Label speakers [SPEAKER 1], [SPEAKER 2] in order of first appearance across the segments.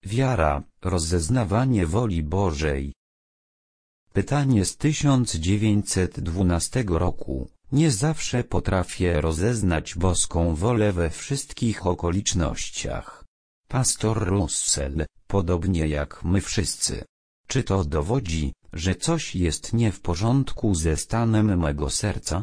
[SPEAKER 1] Wiara, rozeznawanie woli Bożej. Pytanie z 1912 roku. Nie zawsze potrafię rozeznać boską wolę we wszystkich okolicznościach. Pastor Russell, podobnie jak my wszyscy. Czy to dowodzi, że coś jest nie w porządku ze stanem mego serca?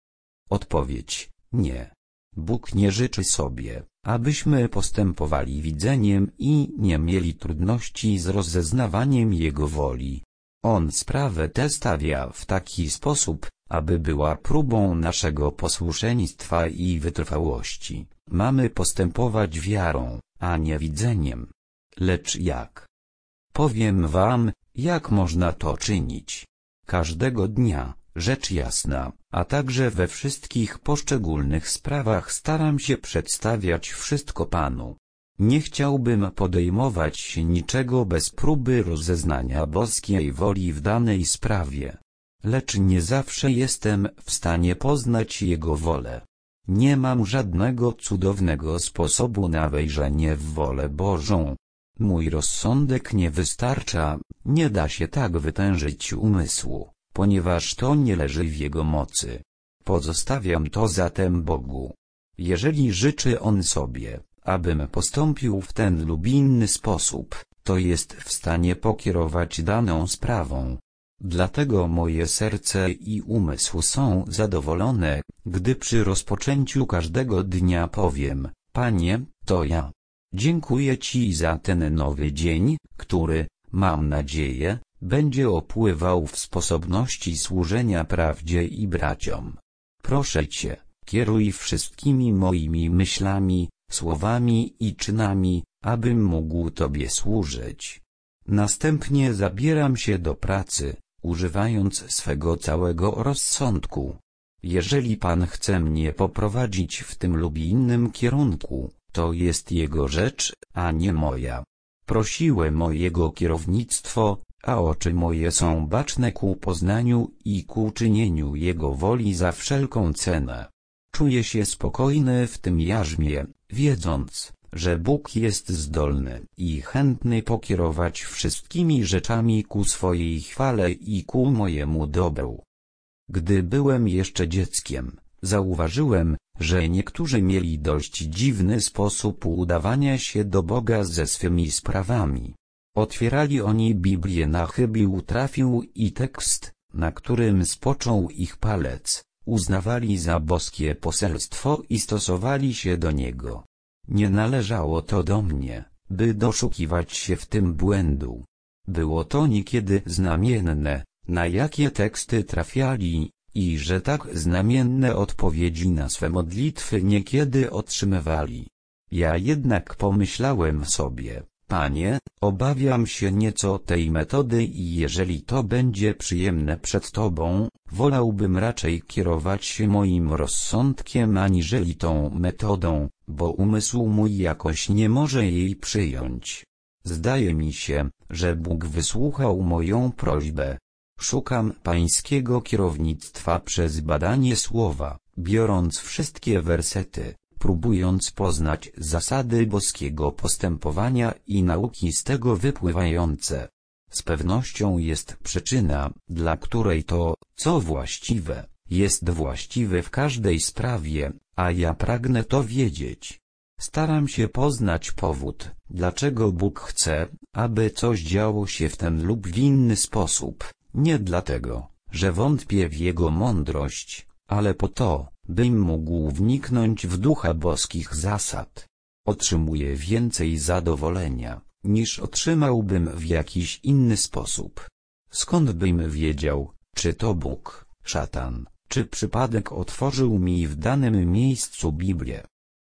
[SPEAKER 1] Odpowiedź: nie. Bóg nie życzy sobie, abyśmy postępowali widzeniem i nie mieli trudności z rozeznawaniem Jego woli. On sprawę tę stawia w taki sposób, aby była próbą naszego posłuszeństwa i wytrwałości. Mamy postępować wiarą, a nie widzeniem. Lecz jak? Powiem wam, jak można to czynić. Każdego dnia, rzecz jasna, a także we wszystkich poszczególnych sprawach staram się przedstawiać wszystko Panu. Nie chciałbym podejmować się niczego bez próby rozeznania boskiej woli w danej sprawie. Lecz nie zawsze jestem w stanie poznać Jego wolę. Nie mam żadnego cudownego sposobu na wejrzenie w wolę Bożą. Mój rozsądek nie wystarcza, nie da się tak wytężyć umysłu, ponieważ to nie leży w Jego mocy. Pozostawiam to zatem Bogu. Jeżeli życzy On sobie, abym postąpił w ten lub inny sposób, to jest w stanie pokierować daną sprawą. Dlatego moje serce i umysł są zadowolone, gdy przy rozpoczęciu każdego dnia powiem: Panie, to ja. Dziękuję Ci za ten nowy dzień, który, mam nadzieję, będzie opływał w sposobności służenia prawdzie i braciom. Proszę Cię, kieruj wszystkimi moimi myślami, słowami i czynami, abym mógł Tobie służyć. Następnie zabieram się do pracy, używając swego całego rozsądku. Jeżeli Pan chce mnie poprowadzić w tym lub innym kierunku, to jest Jego rzecz, a nie moja. Prosiłem o Jego kierownictwo, a oczy moje są baczne ku poznaniu i ku czynieniu Jego woli za wszelką cenę. Czuję się spokojny w tym jarzmie, wiedząc, że Bóg jest zdolny i chętny pokierować wszystkimi rzeczami ku swojej chwale i ku mojemu dobru. Gdy byłem jeszcze dzieckiem, zauważyłem, że niektórzy mieli dość dziwny sposób udawania się do Boga ze swymi sprawami. Otwierali oni Biblię na chybił trafił i tekst, na którym spoczął ich palec, uznawali za boskie poselstwo i stosowali się do niego. Nie należało to do mnie, by doszukiwać się w tym błędu. Było to niekiedy znamienne, na jakie teksty trafiali, i że tak znamienne odpowiedzi na swe modlitwy niekiedy otrzymywali. Ja jednak pomyślałem sobie: Panie, obawiam się nieco tej metody i jeżeli to będzie przyjemne przed Tobą, wolałbym raczej kierować się moim rozsądkiem aniżeli tą metodą, bo umysł mój jakoś nie może jej przyjąć. Zdaje mi się, że Bóg wysłuchał moją prośbę. Szukam Pańskiego kierownictwa przez badanie Słowa, biorąc wszystkie wersety, próbując poznać zasady boskiego postępowania i nauki z tego wypływające. Z pewnością jest przyczyna, dla której to, co właściwe, jest właściwe w każdej sprawie, a ja pragnę to wiedzieć. Staram się poznać powód, dlaczego Bóg chce, aby coś działo się w ten lub w inny sposób, nie dlatego, że wątpię w Jego mądrość, ale po to, bym mógł wniknąć w ducha boskich zasad. Otrzymuję więcej zadowolenia, niż otrzymałbym w jakiś inny sposób. Skąd bym wiedział, czy to Bóg, szatan, czy przypadek otworzył mi w danym miejscu Biblię?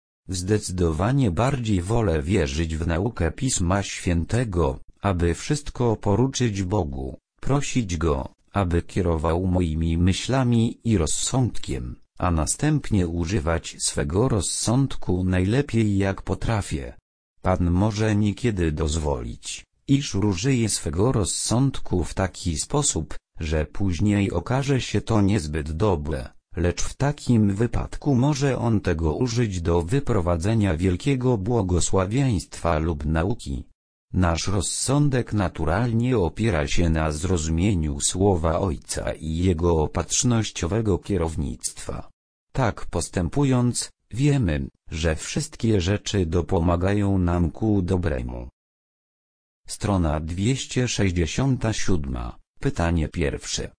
[SPEAKER 1] Zdecydowanie bardziej wolę wierzyć w naukę Pisma Świętego, aby wszystko poruczyć Bogu, prosić Go, aby kierował moimi myślami i rozsądkiem, a następnie używać swego rozsądku najlepiej jak potrafię. Pan może niekiedy dozwolić, iż użyję swego rozsądku w taki sposób, że później okaże się to niezbyt dobre, lecz w takim wypadku może On tego użyć do wyprowadzenia wielkiego błogosławieństwa lub nauki. Nasz rozsądek naturalnie opiera się na zrozumieniu słowa Ojca i Jego opatrznościowego kierownictwa. Tak postępując, wiemy, że wszystkie rzeczy dopomagają nam ku dobremu. Strona 267. Pytanie pierwsze.